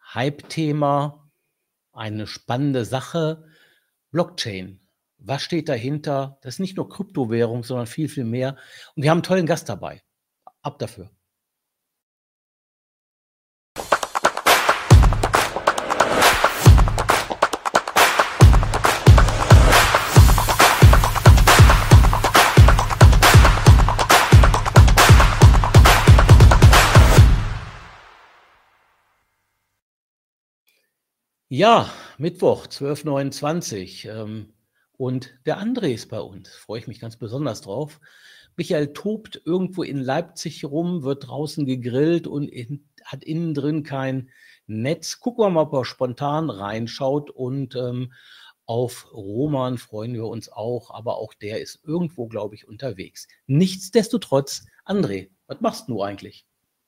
Hype-Thema, eine spannende Sache. Blockchain. Was steht dahinter? Das ist nicht nur Kryptowährung, sondern viel, viel mehr. Und wir haben einen tollen Gast dabei. Ab dafür. Ja, Mittwoch, 12:29 und der André ist bei uns. Freue ich mich ganz besonders drauf. Michael tobt irgendwo in Leipzig rum, wird draußen gegrillt und hat innen drin kein Netz. Gucken wir mal, ob er spontan reinschaut und auf Roman freuen wir uns auch, aber auch der ist irgendwo, glaube ich, unterwegs. Nichtsdestotrotz, André, was machst du eigentlich?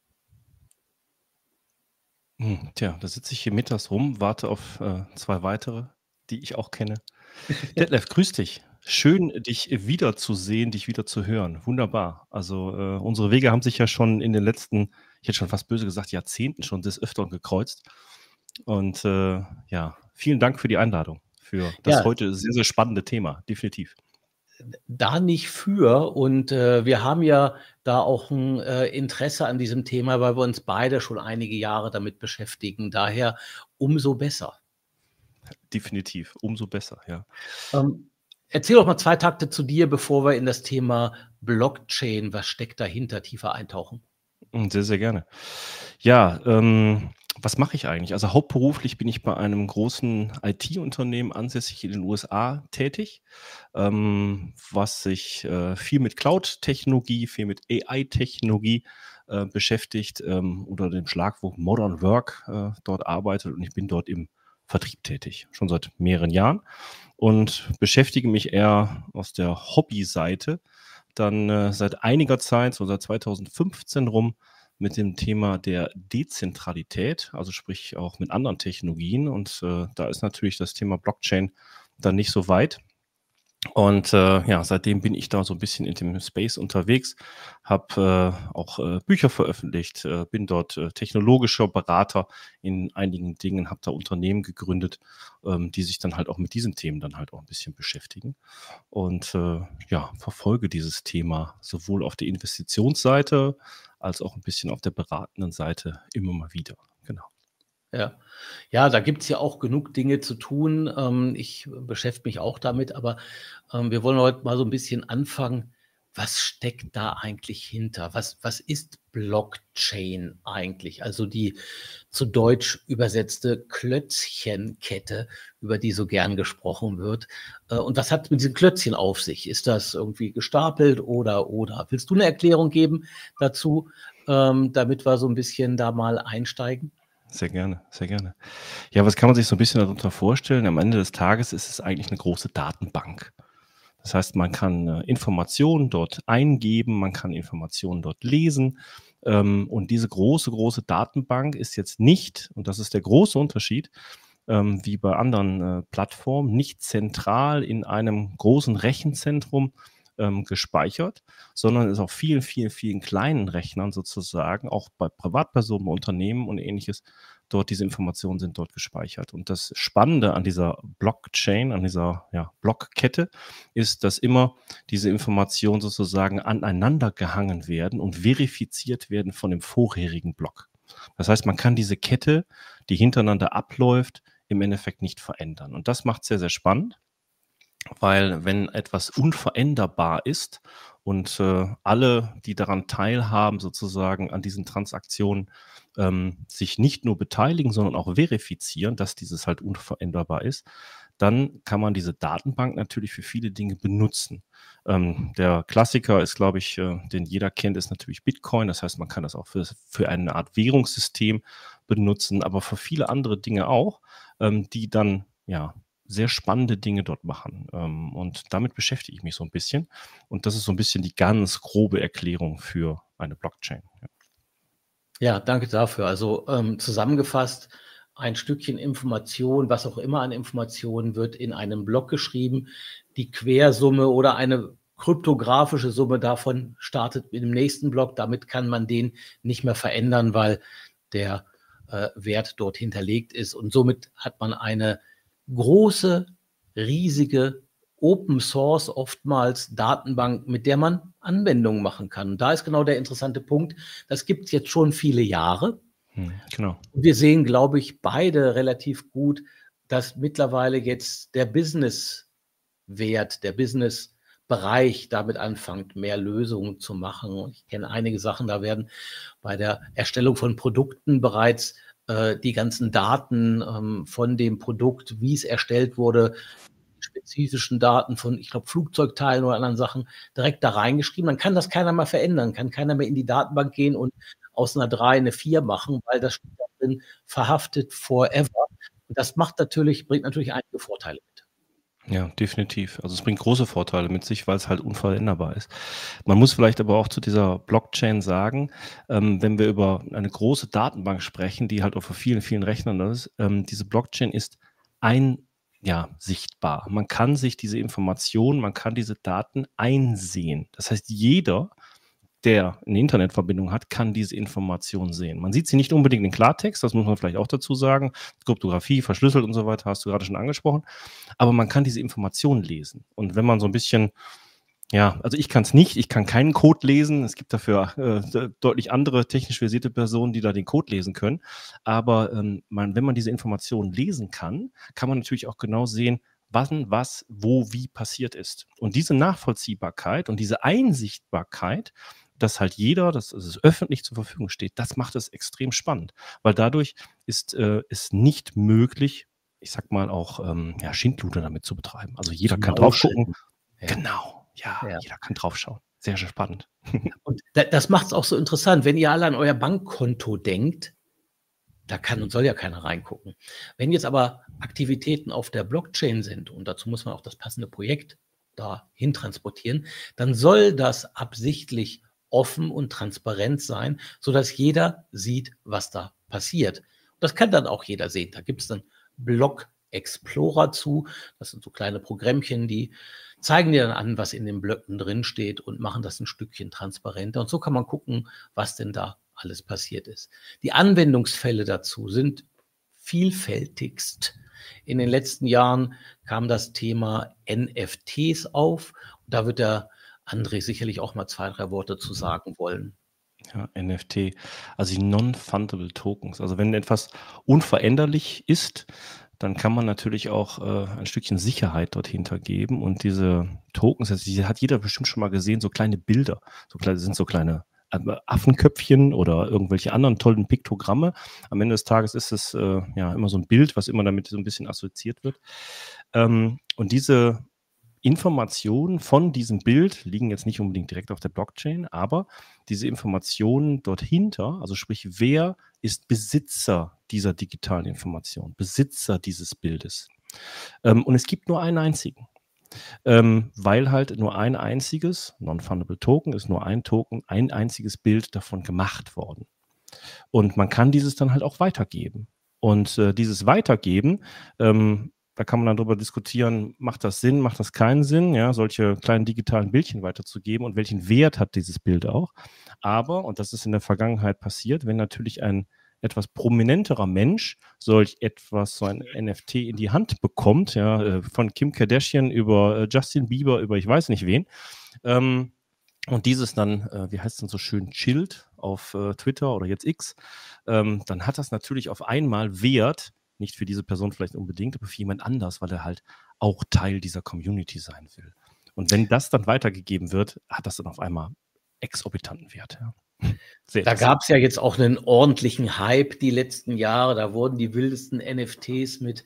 Tja, da sitze ich hier mittags rum, warte auf 2 weitere, die ich auch kenne. Detlef, grüß dich. Schön, dich wiederzusehen, dich wieder zu hören. Wunderbar. Also, unsere Wege haben sich ja schon in den letzten, ich hätte schon fast böse gesagt, Jahrzehnten schon des Öfteren gekreuzt. Und ja, vielen Dank für die Einladung, für das Ja, heute sehr, sehr spannende Thema, definitiv. da nicht für. Und wir haben ja da auch ein Interesse an diesem Thema, weil wir uns beide schon einige Jahre damit beschäftigen. Daher umso besser. Definitiv, umso besser, ja. Erzähl doch mal 2 Takte zu dir, bevor wir in das Thema Blockchain, was steckt dahinter, tiefer eintauchen. Sehr, sehr gerne. Ja, was mache ich eigentlich? Also hauptberuflich bin ich bei einem großen IT-Unternehmen ansässig in den USA tätig, was sich viel mit Cloud-Technologie, viel mit AI-Technologie beschäftigt, unter dem Schlagwort Modern Work dort arbeitet, und ich bin dort im Vertrieb tätig, schon seit mehreren Jahren, und beschäftige mich eher aus der Hobby-Seite dann seit einiger Zeit, so seit 2015 rum, mit dem Thema der Dezentralität, also sprich auch mit anderen Technologien. Und da ist natürlich das Thema Blockchain dann nicht so weit. Und ja, seitdem bin ich da so ein bisschen in dem Space unterwegs, habe auch Bücher veröffentlicht, bin dort technologischer Berater in einigen Dingen, habe da Unternehmen gegründet, die sich dann halt auch mit diesen Themen dann halt auch ein bisschen beschäftigen. Und ja, verfolge dieses Thema sowohl auf der Investitionsseite als auch ein bisschen auf der beratenden Seite immer mal wieder. Genau. Ja. Ja, da gibt's ja auch genug Dinge zu tun. Ich beschäftige mich auch damit, aber wir wollen heute mal so ein bisschen anfangen. Was steckt da eigentlich hinter? Was ist Blockchain eigentlich? Also die zu Deutsch übersetzte Klötzchenkette, über die so gern gesprochen wird. Und was hat mit diesen Klötzchen auf sich? Ist das irgendwie gestapelt oder? Willst du eine Erklärung geben dazu, damit wir so ein bisschen da mal einsteigen? Sehr gerne, sehr gerne. Ja, was kann man sich so ein bisschen darunter vorstellen? Am Ende des Tages ist es eigentlich eine große Datenbank. Das heißt, man kann Informationen dort eingeben, man kann Informationen dort lesen. Und diese große, große Datenbank ist jetzt nicht, und das ist der große Unterschied, wie bei anderen Plattformen, nicht zentral in einem großen Rechenzentrum gespeichert, sondern ist auf vielen, vielen, vielen kleinen Rechnern sozusagen, auch bei Privatpersonen, bei Unternehmen und ähnliches, dort diese Informationen sind dort gespeichert. Und das Spannende an dieser Blockchain, an dieser Blockkette, ist, dass immer diese Informationen sozusagen aneinander gehangen werden und verifiziert werden von dem vorherigen Block. Das heißt, man kann diese Kette, die hintereinander abläuft, im Endeffekt nicht verändern. Und das macht es sehr, sehr spannend, weil wenn etwas unveränderbar ist und alle, die daran teilhaben, sozusagen an diesen Transaktionen, sich nicht nur beteiligen, sondern auch verifizieren, dass dieses halt unveränderbar ist, dann kann man diese Datenbank natürlich für viele Dinge benutzen. Der Klassiker ist, glaube ich, den jeder kennt, ist natürlich Bitcoin. Das heißt, man kann das auch für eine Art Währungssystem benutzen, aber für viele andere Dinge auch, die dann sehr spannende Dinge dort machen. Und damit beschäftige ich mich so ein bisschen. Und das ist so ein bisschen die ganz grobe Erklärung für eine Blockchain. Ja, danke dafür. Also zusammengefasst, ein Stückchen Information, was auch immer an Informationen wird in einem Block geschrieben. Die Quersumme oder eine kryptografische Summe davon startet mit dem nächsten Block. Damit kann man den nicht mehr verändern, weil der Wert dort hinterlegt ist. Und somit hat man eine große, riesige Open Source oftmals Datenbank, mit der man Anwendungen machen kann. Und da ist genau der interessante Punkt. Das gibt es jetzt schon viele Jahre. Genau. Und wir sehen, glaube ich, beide relativ gut, dass mittlerweile jetzt der Business-Wert, der Business-Bereich damit anfängt, mehr Lösungen zu machen. Ich kenne einige Sachen, da werden bei der Erstellung von Produkten bereits die ganzen Daten von dem Produkt, wie es erstellt wurde, spezifischen Daten von, ich glaube, Flugzeugteilen oder anderen Sachen direkt da reingeschrieben. Dann kann das keiner mehr verändern, kann keiner mehr in die Datenbank gehen und aus einer 3 eine 4 machen, weil das steht da drin, verhaftet forever. Und das bringt natürlich einige Vorteile mit. Ja, definitiv. Also es bringt große Vorteile mit sich, weil es halt unveränderbar ist. Man muss vielleicht aber auch zu dieser Blockchain sagen, wenn wir über eine große Datenbank sprechen, die halt auf vielen, vielen Rechnern ist, diese Blockchain ist sichtbar. Man kann sich diese Informationen, man kann diese Daten einsehen. Das heißt, jeder, der eine Internetverbindung hat, kann diese Information sehen. Man sieht sie nicht unbedingt in Klartext, das muss man vielleicht auch dazu sagen. Kryptographie, verschlüsselt und so weiter, hast du gerade schon angesprochen. Aber man kann diese Informationen lesen. Und wenn man so ein bisschen, also ich kann es nicht, ich kann keinen Code lesen. Es gibt dafür deutlich andere technisch versierte Personen, die da den Code lesen können. Aber wenn man diese Informationen lesen kann, kann man natürlich auch genau sehen, wann, was, wo, wie passiert ist. Und diese Nachvollziehbarkeit und diese Einsichtbarkeit, dass halt jeder, dass es öffentlich zur Verfügung steht, das macht es extrem spannend, weil dadurch ist es nicht möglich, ich sag mal auch Schindluder damit zu betreiben. Also jeder kann drauf gucken. Ja. Genau, jeder kann drauf schauen. Sehr, sehr spannend. Und das macht es auch so interessant, wenn ihr alle an euer Bankkonto denkt, da kann und soll ja keiner reingucken. Wenn jetzt aber Aktivitäten auf der Blockchain sind, und dazu muss man auch das passende Projekt dahin transportieren, dann soll das absichtlich offen und transparent sein, sodass jeder sieht, was da passiert. Und das kann dann auch jeder sehen. Da gibt es dann Block Explorer zu. Das sind so kleine Programmchen, die zeigen dir dann an, was in den Blöcken drin steht und machen das ein Stückchen transparenter. Und so kann man gucken, was denn da alles passiert ist. Die Anwendungsfälle dazu sind vielfältigst. In den letzten Jahren kam das Thema NFTs auf. Da wird der André sicherlich auch mal 2, 3 Worte zu sagen wollen. Ja, NFT, also die Non-Fungible Tokens. Also wenn etwas unveränderlich ist, dann kann man natürlich auch ein Stückchen Sicherheit dort hintergeben. Und diese Tokens, die hat jeder bestimmt schon mal gesehen, so kleine Bilder, sind so kleine Affenköpfchen oder irgendwelche anderen tollen Piktogramme. Am Ende des Tages ist es immer so ein Bild, was immer damit so ein bisschen assoziiert wird. Und diese Informationen von diesem Bild liegen jetzt nicht unbedingt direkt auf der Blockchain, aber diese Informationen dort hinter, also sprich, wer ist Besitzer dieser digitalen Information, Besitzer dieses Bildes? Und es gibt nur einen einzigen. Weil halt nur ein einziges Non-Fungible Token ist, nur ein Token, ein einziges Bild davon gemacht worden. Und man kann dieses dann halt auch weitergeben. Und dieses Weitergeben, da kann man dann darüber diskutieren, macht das Sinn, macht das keinen Sinn, ja, solche kleinen digitalen Bildchen weiterzugeben und welchen Wert hat dieses Bild auch. Aber, und das ist in der Vergangenheit passiert, wenn natürlich ein etwas prominenterer Mensch so ein NFT in die Hand bekommt, von Kim Kardashian über Justin Bieber, über ich weiß nicht wen, und dieses dann, wie heißt es denn so schön, chillt auf Twitter oder jetzt X, dann hat das natürlich auf einmal Wert, nicht für diese Person vielleicht unbedingt, aber für jemand anders, weil er halt auch Teil dieser Community sein will. Und wenn das dann weitergegeben wird, hat das dann auf einmal exorbitanten Wert. Ja. Da gab es ja jetzt auch einen ordentlichen Hype die letzten Jahre. Da wurden die wildesten NFTs mit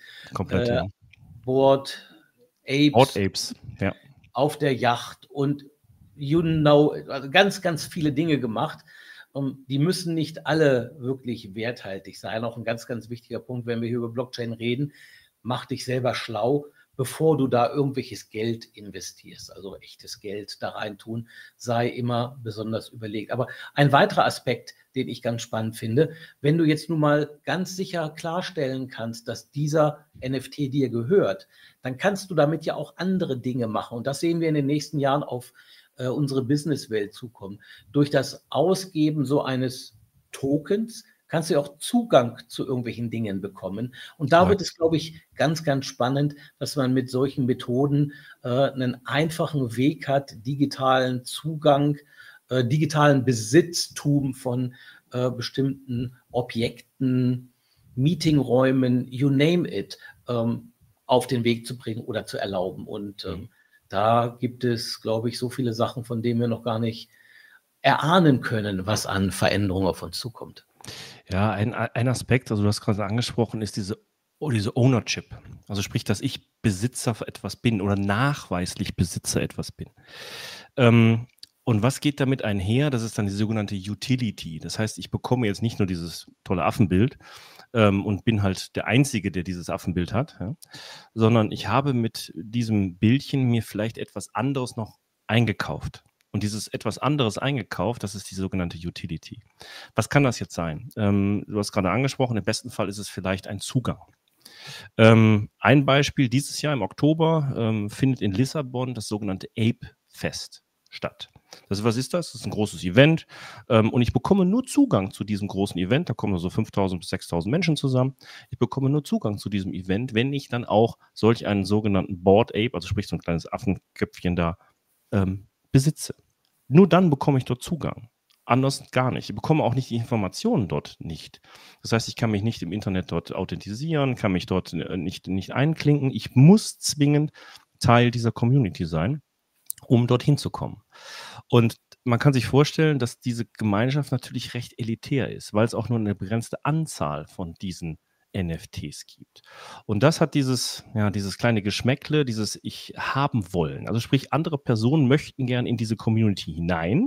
Bored Apes auf der Yacht und also ganz, ganz viele Dinge gemacht. Die müssen nicht alle wirklich werthaltig sein. Auch ein ganz, ganz wichtiger Punkt, wenn wir hier über Blockchain reden, mach dich selber schlau, bevor du da irgendwelches Geld investierst, also echtes Geld da rein tun, sei immer besonders überlegt. Aber ein weiterer Aspekt, den ich ganz spannend finde, wenn du jetzt nun mal ganz sicher klarstellen kannst, dass dieser NFT dir gehört, dann kannst du damit ja auch andere Dinge machen. Und das sehen wir in den nächsten Jahren auf unsere Businesswelt zukommen. Durch das Ausgeben so eines Tokens kannst du ja auch Zugang zu irgendwelchen Dingen bekommen. Und da wird Korrekt. es, glaube ich, ganz, ganz spannend, dass man mit solchen Methoden einen einfachen Weg hat, digitalen Zugang, digitalen Besitztum von bestimmten Objekten, Meetingräumen, you name it, auf den Weg zu bringen oder zu erlauben. Und da gibt es, glaube ich, so viele Sachen, von denen wir noch gar nicht erahnen können, was an Veränderungen auf uns zukommt. Ja, ein Aspekt, also du hast gerade angesprochen, ist diese Ownership. Also sprich, dass ich Besitzer für etwas bin oder nachweislich Besitzer etwas bin. Und was geht damit einher? Das ist dann die sogenannte Utility. Das heißt, ich bekomme jetzt nicht nur dieses tolle Affenbild und bin halt der Einzige, der dieses Affenbild hat, ja, sondern ich habe mit diesem Bildchen mir vielleicht etwas anderes noch eingekauft. Und dieses etwas anderes eingekauft, das ist die sogenannte Utility. Was kann das jetzt sein? Du hast gerade angesprochen, im besten Fall ist es vielleicht ein Zugang. Ein Beispiel, dieses Jahr im Oktober findet in Lissabon das sogenannte Ape-Fest statt. Was ist das? Das ist ein großes Event und ich bekomme nur Zugang zu diesem großen Event. Da kommen so 5.000 bis 6.000 Menschen zusammen. Ich bekomme nur Zugang zu diesem Event, wenn ich dann auch solch einen sogenannten Bored Ape, also sprich so ein kleines Affenköpfchen da, besitze. Nur dann bekomme ich dort Zugang. Anders gar nicht. Ich bekomme auch nicht die Informationen dort nicht. Das heißt, ich kann mich nicht im Internet dort authentisieren, kann mich dort nicht einklinken. Ich muss zwingend Teil dieser Community sein, um dorthin zu kommen. Und man kann sich vorstellen, dass diese Gemeinschaft natürlich recht elitär ist, weil es auch nur eine begrenzte Anzahl von diesen NFTs gibt. Und das hat dieses kleine Geschmäckle, dieses Ich haben wollen. Also sprich, andere Personen möchten gern in diese Community hinein.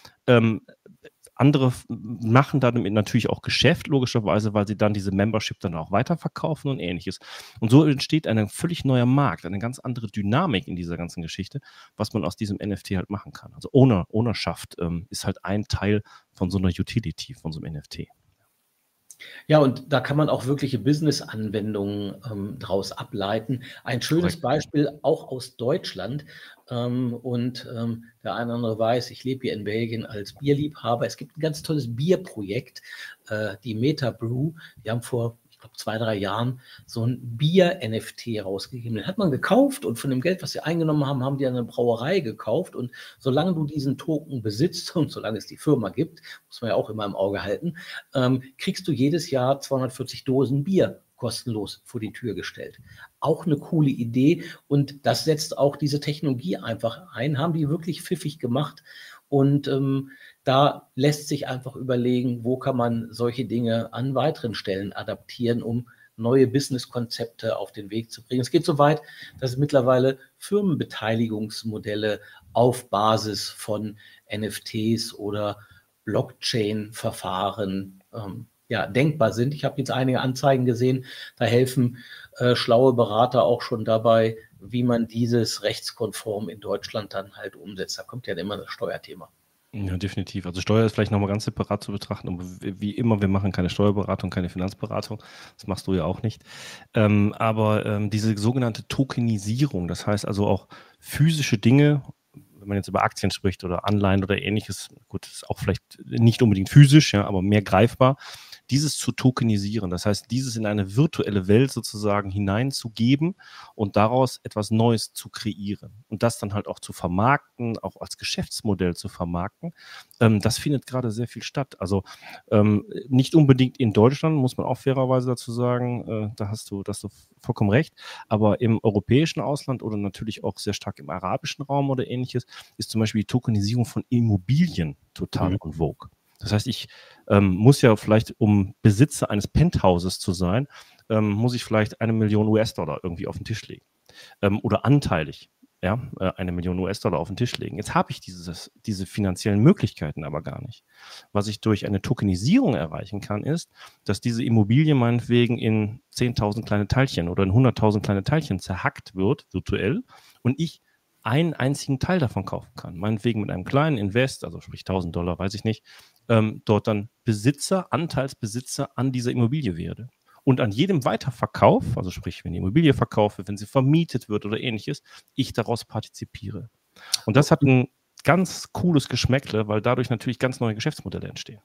Andere machen damit natürlich auch Geschäft, logischerweise, weil sie dann diese Membership dann auch weiterverkaufen und Ähnliches. Und so entsteht ein völlig neuer Markt, eine ganz andere Dynamik in dieser ganzen Geschichte, was man aus diesem NFT halt machen kann. Also Ownerschaft ist halt ein Teil von so einer Utility, von so einem NFT. Ja, und da kann man auch wirkliche Business-Anwendungen draus ableiten. Ein schönes Beispiel auch aus Deutschland. Der eine oder andere weiß, ich lebe hier in Belgien als Bierliebhaber. Es gibt ein ganz tolles Bierprojekt, die Metabrew. Die haben vor, ich glaube, 2, 3 Jahren so ein Bier-NFT rausgegeben. Den hat man gekauft und von dem Geld, was sie eingenommen haben, haben die eine Brauerei gekauft. Und solange du diesen Token besitzt und solange es die Firma gibt, muss man ja auch immer im Auge halten, kriegst du jedes Jahr 240 Dosen Bier kostenlos vor die Tür gestellt. Auch eine coole Idee und das setzt auch diese Technologie einfach ein, haben die wirklich pfiffig gemacht und da lässt sich einfach überlegen, wo kann man solche Dinge an weiteren Stellen adaptieren, um neue Businesskonzepte auf den Weg zu bringen. Es geht so weit, dass es mittlerweile Firmenbeteiligungsmodelle auf Basis von NFTs oder Blockchain-Verfahren denkbar sind. Ich habe jetzt einige Anzeigen gesehen, da helfen schlaue Berater auch schon dabei, wie man dieses rechtskonform in Deutschland dann halt umsetzt. Da kommt ja immer das Steuerthema. Ja, definitiv. Also Steuer ist vielleicht nochmal ganz separat zu betrachten, aber wie immer, wir machen keine Steuerberatung, keine Finanzberatung. Das machst du ja auch nicht. Aber diese sogenannte Tokenisierung, das heißt also auch physische Dinge, wenn man jetzt über Aktien spricht oder Anleihen oder Ähnliches, gut, ist auch vielleicht nicht unbedingt physisch, ja, aber mehr greifbar, dieses zu tokenisieren, das heißt, dieses in eine virtuelle Welt sozusagen hineinzugeben und daraus etwas Neues zu kreieren und das dann halt auch zu vermarkten, auch als Geschäftsmodell zu vermarkten, das findet gerade sehr viel statt. Also nicht unbedingt in Deutschland, muss man auch fairerweise dazu sagen, da hast du vollkommen recht, aber im europäischen Ausland oder natürlich auch sehr stark im arabischen Raum oder Ähnliches ist zum Beispiel die Tokenisierung von Immobilien total en vogue. Das heißt, ich muss ja vielleicht, um Besitzer eines Penthauses zu sein, muss ich vielleicht 1 Million US-Dollar irgendwie auf den Tisch legen. Oder anteilig, ja, 1 Million US-Dollar auf den Tisch legen. Jetzt habe ich diese finanziellen Möglichkeiten aber gar nicht. Was ich durch eine Tokenisierung erreichen kann, ist, dass diese Immobilie meinetwegen in 10.000 kleine Teilchen oder in 100.000 kleine Teilchen zerhackt wird, virtuell, und ich einen einzigen Teil davon kaufen kann. Meinetwegen mit einem kleinen Invest, also sprich $1.000, weiß ich nicht, dort dann Anteilsbesitzer an dieser Immobilie werde. Und an jedem Weiterverkauf, also sprich, wenn die Immobilie verkauft wird, wenn sie vermietet wird oder Ähnliches, ich daraus partizipiere. Und das hat ein ganz cooles Geschmäckle, weil dadurch natürlich ganz neue Geschäftsmodelle entstehen.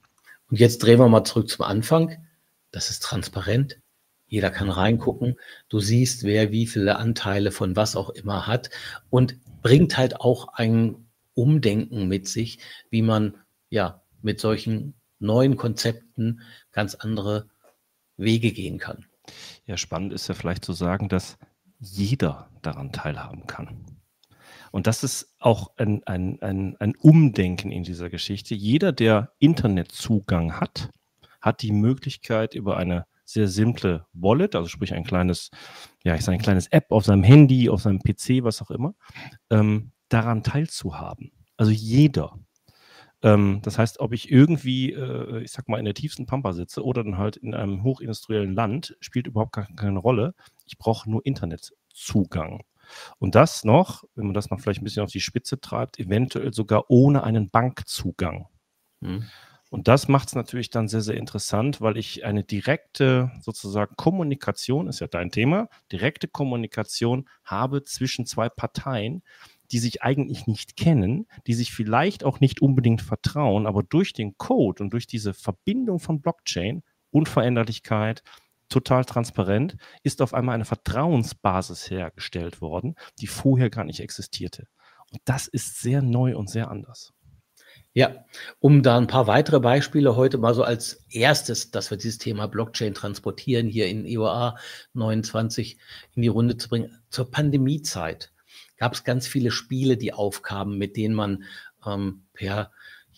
Und jetzt drehen wir mal zurück zum Anfang. Das ist transparent. Jeder kann reingucken. Du siehst, wer wie viele Anteile von was auch immer hat und bringt halt auch ein Umdenken mit sich, wie man ja mit solchen neuen Konzepten ganz andere Wege gehen kann. Ja, spannend ist ja vielleicht zu sagen, dass jeder daran teilhaben kann. Und das ist auch ein Umdenken in dieser Geschichte. Jeder, der Internetzugang hat, hat die Möglichkeit, über eine sehr simple Wallet, also sprich ein kleines App auf seinem Handy, auf seinem PC, was auch immer, daran teilzuhaben. Also jeder. Das heißt, ob ich irgendwie, ich sag mal, in der tiefsten Pampa sitze oder dann halt in einem hochindustriellen Land, spielt überhaupt keine Rolle. Ich brauche nur Internetzugang. Und das noch, wenn man das noch vielleicht ein bisschen auf die Spitze treibt, eventuell sogar ohne einen Bankzugang. Mhm. Und das macht es natürlich dann sehr, sehr interessant, weil ich eine direkte sozusagen Kommunikation, ist ja dein Thema, direkte Kommunikation habe zwischen zwei Parteien, die sich eigentlich nicht kennen, die sich vielleicht auch nicht unbedingt vertrauen, aber durch den Code und durch diese Verbindung von Blockchain, Unveränderlichkeit, total transparent, ist auf einmal eine Vertrauensbasis hergestellt worden, die vorher gar nicht existierte. Und das ist sehr neu und sehr anders. Ja, um da ein paar weitere Beispiele heute mal so als erstes, dass wir dieses Thema Blockchain transportieren, hier in EOA 29 in die Runde zu bringen. Zur Pandemiezeit gab es ganz viele Spiele, die aufkamen, mit denen man per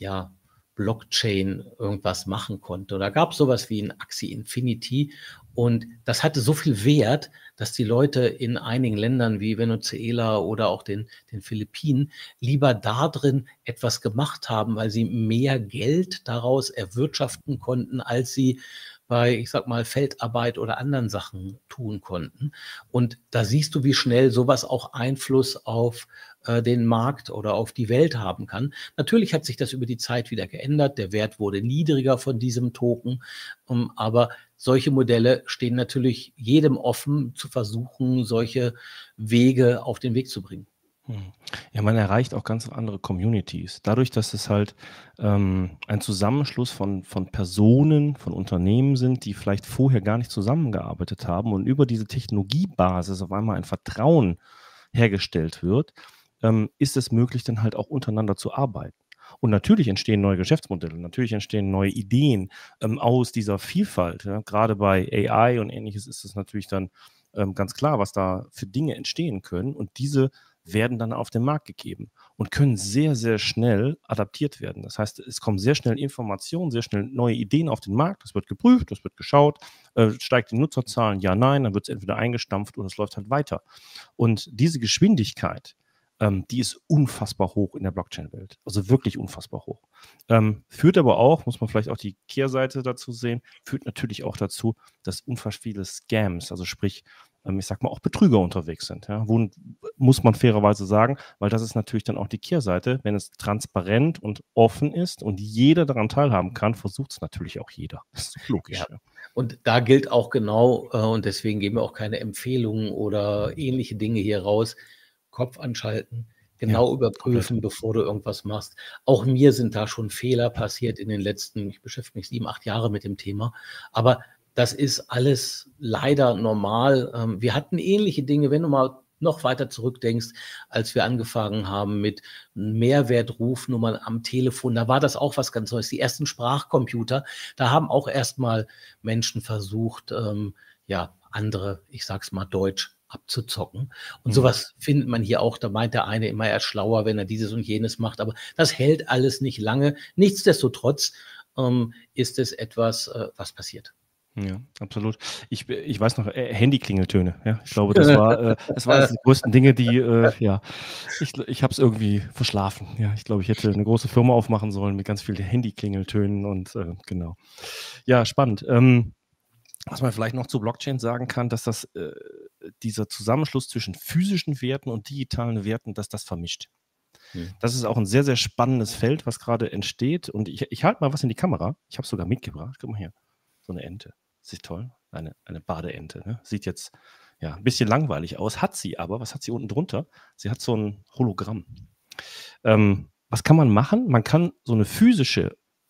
Blockchain irgendwas machen konnte. Da gab es sowas wie ein Axie Infinity und das hatte so viel Wert, dass die Leute in einigen Ländern wie Venezuela oder auch den Philippinen lieber da drin etwas gemacht haben, weil sie mehr Geld daraus erwirtschaften konnten, als sie bei, ich sag mal, Feldarbeit oder anderen Sachen tun konnten. Und da siehst du, wie schnell sowas auch Einfluss auf den Markt oder auf die Welt haben kann. Natürlich hat sich das über die Zeit wieder geändert. Der Wert wurde niedriger von diesem Token. Aber solche Modelle stehen natürlich jedem offen, zu versuchen, solche Wege auf den Weg zu bringen. Ja, man erreicht auch ganz andere Communities. Dadurch, dass es halt ein Zusammenschluss von Personen, von Unternehmen sind, die vielleicht vorher gar nicht zusammengearbeitet haben und über diese Technologiebasis auf einmal ein Vertrauen hergestellt wird, ist es möglich, dann halt auch untereinander zu arbeiten. Und natürlich entstehen neue Geschäftsmodelle, natürlich entstehen neue Ideen aus dieser Vielfalt. Ja. Gerade bei AI und Ähnliches ist es natürlich dann ganz klar, was da für Dinge entstehen können. Und diese werden dann auf den Markt gegeben und können sehr, sehr schnell adaptiert werden. Das heißt, es kommen sehr schnell Informationen, sehr schnell neue Ideen auf den Markt. Das wird geprüft, das wird geschaut, steigt die Nutzerzahlen, ja, nein, dann wird es entweder eingestampft oder es läuft halt weiter. Und diese Geschwindigkeit, die ist unfassbar hoch in der Blockchain-Welt. Also wirklich unfassbar hoch. Führt aber auch, muss man vielleicht auch die Kehrseite dazu sehen, führt natürlich auch dazu, dass unfassbar viele Scams, also sprich, ich sag mal, auch Betrüger unterwegs sind. Ja? Wo, muss man fairerweise sagen, weil das ist natürlich dann auch die Kehrseite. Wenn es transparent und offen ist und jeder daran teilhaben kann, versucht es natürlich auch jeder. Das ist logisch. Ja. Und da gilt auch genau, und deswegen geben wir auch keine Empfehlungen oder ähnliche Dinge hier raus, Kopf anschalten, genau überprüfen, bevor du irgendwas machst. Auch mir sind da schon Fehler passiert in den letzten, ich beschäftige mich 7, 8 Jahre mit dem Thema, aber das ist alles leider normal. Wir hatten ähnliche Dinge, wenn du mal noch weiter zurückdenkst, als wir angefangen haben mit Mehrwertrufnummern am Telefon, da war das auch was ganz Neues. Die ersten Sprachcomputer, da haben auch erstmal Menschen versucht, andere, ich sag's mal Deutsch, abzuzocken. Und sowas findet man hier auch. Da meint der eine immer, er ist schlauer, wenn er dieses und jenes macht. Aber das hält alles nicht lange. Nichtsdestotrotz ist es etwas, was passiert. Ja, absolut. Ich weiß noch, Handyklingeltöne. Ja, ich glaube, das war eines der größten Dinge, die, ich habe es irgendwie verschlafen. Ja, ich glaube, ich hätte eine große Firma aufmachen sollen mit ganz vielen Handyklingeltönen und genau. Ja, spannend. Was man vielleicht noch zu Blockchain sagen kann, dass das dieser Zusammenschluss zwischen physischen Werten und digitalen Werten, dass das vermischt. Das ist auch ein sehr, sehr spannendes Feld, was gerade entsteht. Und ich halte mal was in die Kamera. Ich habe es sogar mitgebracht. Guck mal hier. So eine Ente. Sieht toll. Eine Badeente. Ne? Sieht jetzt ja ein bisschen langweilig aus. Hat sie aber. Was hat sie unten drunter? Sie hat so ein Hologramm. Was kann man machen? Man kann so eine physische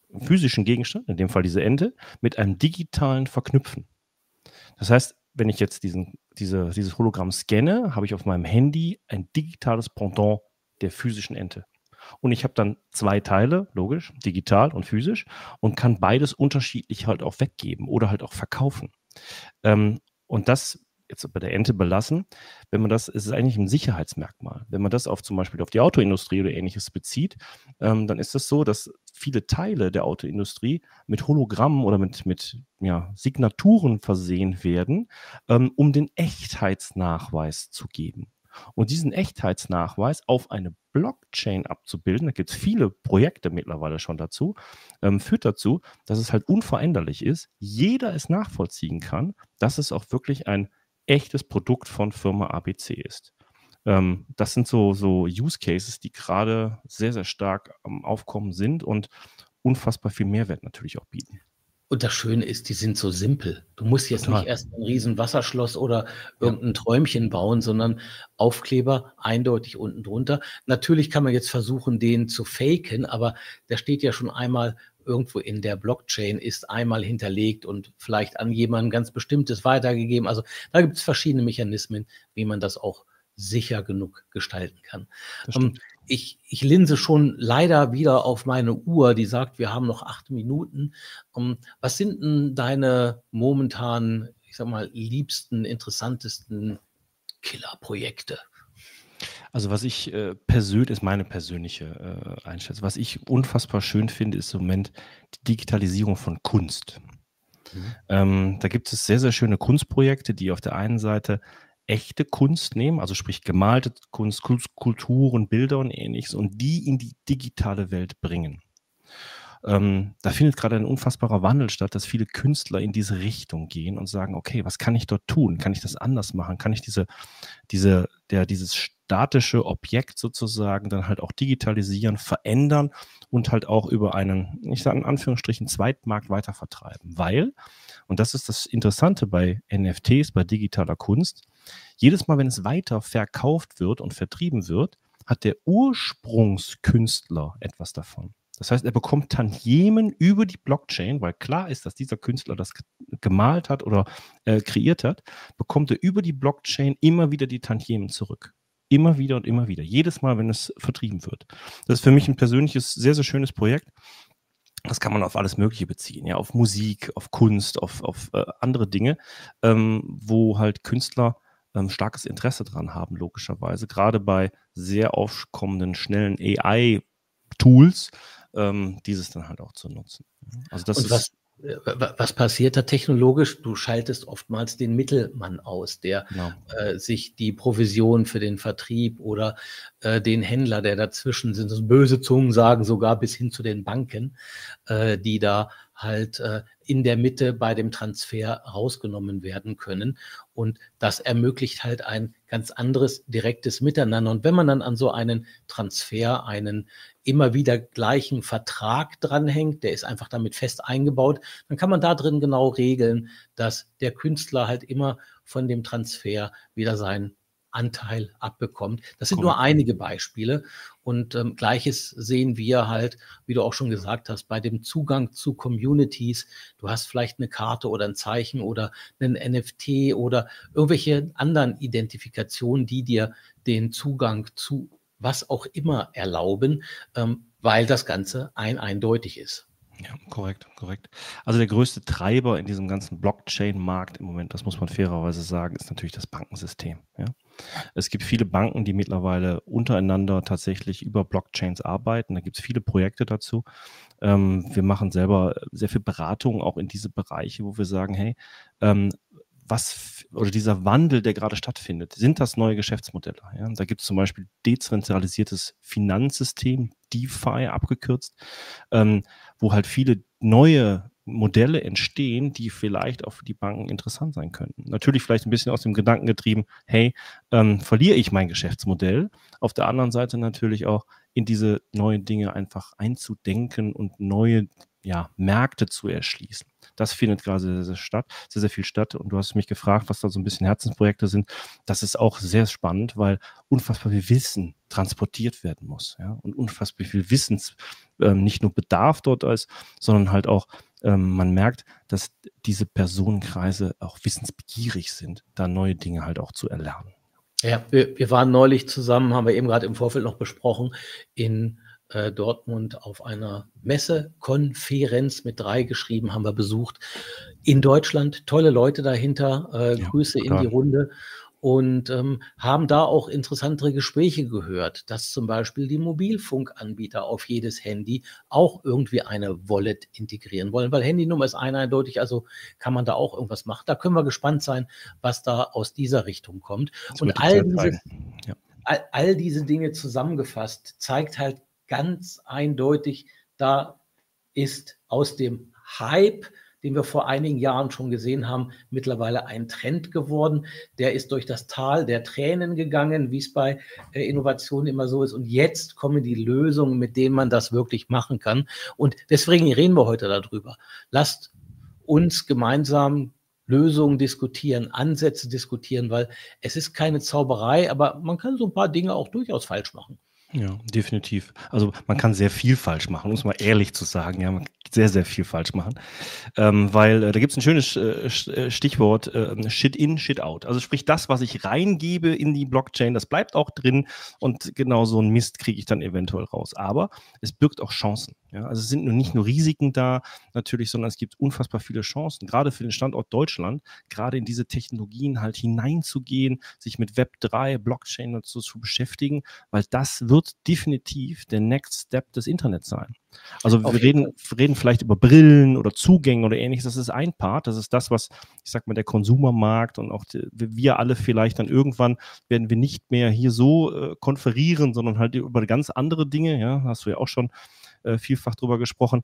physischen Gegenstand, in dem Fall diese Ente, mit einem digitalen verknüpfen. Das heißt, wenn ich jetzt dieses Hologramm scanne, habe ich auf meinem Handy ein digitales Pendant der physischen Ente. Und ich habe dann 2 Teile, logisch, digital und physisch, und kann beides unterschiedlich halt auch weggeben oder halt auch verkaufen. Und das jetzt bei der Ente belassen, wenn man das, es ist eigentlich ein Sicherheitsmerkmal. Wenn man das auf zum Beispiel auf die Autoindustrie oder Ähnliches bezieht, dann ist es so, dass viele Teile der Autoindustrie mit Hologrammen oder mit Signaturen versehen werden, um den Echtheitsnachweis zu geben. Und diesen Echtheitsnachweis auf eine Blockchain abzubilden, da gibt es viele Projekte mittlerweile schon dazu, führt dazu, dass es halt unveränderlich ist, jeder es nachvollziehen kann, dass es auch wirklich ein echtes Produkt von Firma ABC ist. Das sind so Use Cases, die gerade sehr, sehr stark am Aufkommen sind und unfassbar viel Mehrwert natürlich auch bieten. Und das Schöne ist, die sind so simpel. Du musst jetzt nicht erst ein riesen Wasserschloss oder irgendein Träumchen bauen, sondern Aufkleber eindeutig unten drunter. Natürlich kann man jetzt versuchen, den zu faken, aber der steht ja schon einmal irgendwo in der Blockchain, ist einmal hinterlegt und vielleicht an jemanden ganz Bestimmtes weitergegeben. Also da gibt es verschiedene Mechanismen, wie man das auch sicher genug gestalten kann. Ich linse schon leider wieder auf meine Uhr, die sagt, wir haben noch 8 Minuten. Was sind denn deine momentan, ich sag mal, liebsten, interessantesten Killerprojekte? Also was ich persönlich, ist meine persönliche Einschätzung, was ich unfassbar schön finde, ist im Moment die Digitalisierung von Kunst. Da gibt es sehr, sehr schöne Kunstprojekte, die auf der einen Seite echte Kunst nehmen, also sprich gemalte Kunst, Skulpturen, Bilder und Ähnliches, und die in die digitale Welt bringen. Da findet gerade ein unfassbarer Wandel statt, dass viele Künstler in diese Richtung gehen und sagen, okay, was kann ich dort tun? Kann ich das anders machen? Kann ich dieses statische Objekt sozusagen dann halt auch digitalisieren, verändern und halt auch über einen, ich sage in Anführungsstrichen, Zweitmarkt weitervertreiben? Weil, und das ist das Interessante bei NFTs, bei digitaler Kunst, jedes Mal, wenn es weiter verkauft wird und vertrieben wird, hat der Ursprungskünstler etwas davon. Das heißt, er bekommt Tantiemen über die Blockchain, weil klar ist, dass dieser Künstler das gemalt hat oder kreiert hat, bekommt er über die Blockchain immer wieder die Tantiemen zurück. Immer wieder und immer wieder. Jedes Mal, wenn es vertrieben wird. Das ist für mich ein persönliches, sehr, sehr schönes Projekt. Das kann man auf alles Mögliche beziehen, ja, auf Musik, auf Kunst, auf andere Dinge, wo halt Künstler starkes Interesse dran haben, logischerweise. Gerade bei sehr aufkommenden, schnellen AI-Tools, dieses dann halt auch zu nutzen. Also das ist. Was passiert da technologisch? Du schaltest oftmals den Mittelmann aus, der sich die Provision für den Vertrieb oder den Händler, der dazwischen sind, das böse Zungen sagen, sogar bis hin zu den Banken, die da halt in der Mitte bei dem Transfer rausgenommen werden können. Und das ermöglicht halt ein ganz anderes, direktes Miteinander. Und wenn man dann an so einen Transfer, einen immer wieder gleichen Vertrag dranhängt, der ist einfach damit fest eingebaut, dann kann man da drin genau regeln, dass der Künstler halt immer von dem Transfer wieder seinen Anteil abbekommt. Das sind nur einige Beispiele. Und Gleiches sehen wir halt, wie du auch schon gesagt hast, bei dem Zugang zu Communities. Du hast vielleicht eine Karte oder ein Zeichen oder einen NFT oder irgendwelche anderen Identifikationen, die dir den Zugang zu was auch immer erlauben, weil das Ganze eindeutig ist. Ja, korrekt. Also der größte Treiber in diesem ganzen Blockchain-Markt im Moment, das muss man fairerweise sagen, ist natürlich das Bankensystem. Ja? Es gibt viele Banken, die mittlerweile untereinander tatsächlich über Blockchains arbeiten. Da gibt es viele Projekte dazu. Wir machen selber sehr viel Beratung auch in diese Bereiche, wo wir sagen, hey, dieser Wandel, der gerade stattfindet, sind das neue Geschäftsmodelle? Ja? Da gibt es zum Beispiel dezentralisiertes Finanzsystem, DeFi abgekürzt, wo halt viele neue Modelle entstehen, die vielleicht auch für die Banken interessant sein könnten. Natürlich vielleicht ein bisschen aus dem Gedanken getrieben, hey, verliere ich mein Geschäftsmodell? Auf der anderen Seite natürlich auch in diese neuen Dinge einfach einzudenken und neue ja, Märkte zu erschließen. Das findet gerade sehr, sehr viel statt. Und du hast mich gefragt, was da so ein bisschen Herzensprojekte sind. Das ist auch sehr spannend, weil unfassbar viel Wissen transportiert werden muss. Ja? Und unfassbar viel Wissens, nicht nur Bedarf dort ist, sondern halt auch, man merkt, dass diese Personenkreise auch wissensbegierig sind, da neue Dinge halt auch zu erlernen. Ja, wir waren neulich zusammen, haben wir eben gerade im Vorfeld noch besprochen, in Dortmund auf einer Messekonferenz mit 3 geschrieben, haben wir besucht. In Deutschland, tolle Leute dahinter, Ja, Grüße in die total. Runde und haben da auch interessantere Gespräche gehört, dass zum Beispiel die Mobilfunkanbieter auf jedes Handy auch irgendwie eine Wallet integrieren wollen, weil Handynummer ist eindeutig, also kann man da auch irgendwas machen. Da können wir gespannt sein, was da aus dieser Richtung kommt. Das Und wird die Zeit zeigen. Ja. all diese Dinge zusammengefasst zeigt halt ganz eindeutig, da ist aus dem Hype, den wir vor einigen Jahren schon gesehen haben, mittlerweile ein Trend geworden. Der ist durch das Tal der Tränen gegangen, wie es bei Innovationen immer so ist. Und jetzt kommen die Lösungen, mit denen man das wirklich machen kann. Und deswegen reden wir heute darüber. Lasst uns gemeinsam Lösungen diskutieren, Ansätze diskutieren, weil es ist keine Zauberei, aber man kann so ein paar Dinge auch durchaus falsch machen. Ja, definitiv. Also man kann sehr viel falsch machen, um es mal ehrlich zu sagen. Ja, man kann sehr, sehr viel falsch machen. Weil da gibt es ein schönes Stichwort, Shit in, Shit out. Also sprich, das, was ich reingebe in die Blockchain, das bleibt auch drin und genau so einen Mist kriege ich dann eventuell raus. Aber es birgt auch Chancen. Ja? Also es sind nicht nur Risiken da natürlich, sondern es gibt unfassbar viele Chancen, gerade für den Standort Deutschland, gerade in diese Technologien halt hineinzugehen, sich mit Web3, Blockchain und so zu beschäftigen, weil das wird definitiv der Next Step des Internets sein. Also wir reden vielleicht über Brillen oder Zugänge oder ähnliches, das ist ein Part, das ist das, was, ich sag mal, der Konsumermarkt und auch wir alle vielleicht dann irgendwann werden wir nicht mehr hier so konferieren, sondern halt über ganz andere Dinge, ja, hast du ja auch schon vielfach drüber gesprochen,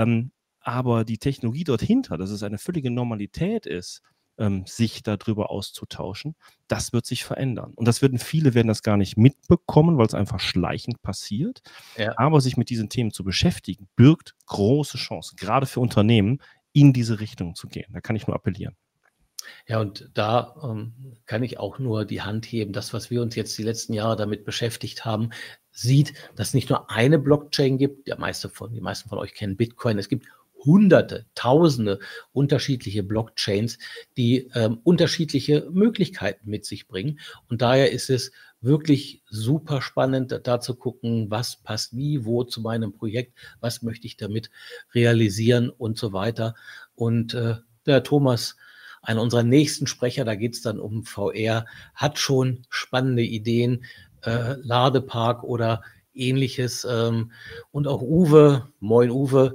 aber die Technologie dort hinter, dass es eine völlige Normalität ist, sich darüber auszutauschen, das wird sich verändern. Und viele werden das gar nicht mitbekommen, weil es einfach schleichend passiert. Ja. Aber sich mit diesen Themen zu beschäftigen, birgt große Chancen, gerade für Unternehmen, in diese Richtung zu gehen. Da kann ich nur appellieren. Ja, und da kann ich auch nur die Hand heben. Das, was wir uns jetzt die letzten Jahre damit beschäftigt haben, sieht, dass es nicht nur eine Blockchain gibt. Die meisten von euch kennen Bitcoin. Es gibt Hunderte, Tausende unterschiedliche Blockchains, die unterschiedliche Möglichkeiten mit sich bringen. Und daher ist es wirklich super spannend, da zu gucken, was passt wie, wo zu meinem Projekt, was möchte ich damit realisieren und so weiter. Und der Thomas, einer unserer nächsten Sprecher, da geht es dann um VR, hat schon spannende Ideen, Ladepark oder ähnliches. Und auch Uwe, moin Uwe,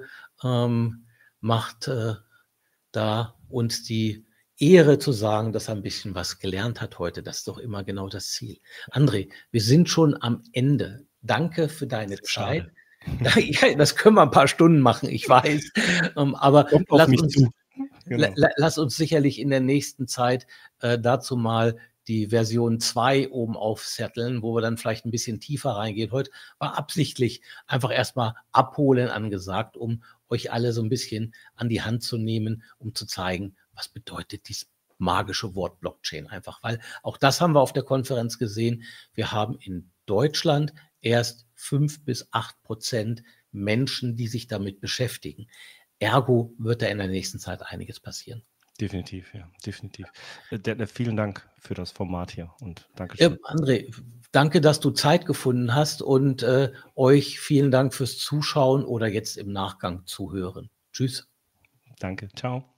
macht da uns die Ehre zu sagen, dass er ein bisschen was gelernt hat heute. Das ist doch immer genau das Ziel. André, wir sind schon am Ende. Danke für deine Zeit. Ja, das können wir ein paar Stunden machen, ich weiß. Aber Kommt auf mich zu. Genau. Lass uns sicherlich in der nächsten Zeit dazu mal die Version 2 oben aufsetteln, wo wir dann vielleicht ein bisschen tiefer reingehen. Heute war absichtlich einfach erstmal abholen angesagt, um euch alle so ein bisschen an die Hand zu nehmen, um zu zeigen, was bedeutet dieses magische Wort Blockchain einfach. Weil auch das haben wir auf der Konferenz gesehen. Wir haben in Deutschland erst 5-8% Menschen, die sich damit beschäftigen. Ergo wird da in der nächsten Zeit einiges passieren. Definitiv, ja, definitiv. Vielen Dank für das Format hier und Dankeschön. Ja, André, danke, dass du Zeit gefunden hast und euch vielen Dank fürs Zuschauen oder jetzt im Nachgang zuhören. Tschüss. Danke, ciao.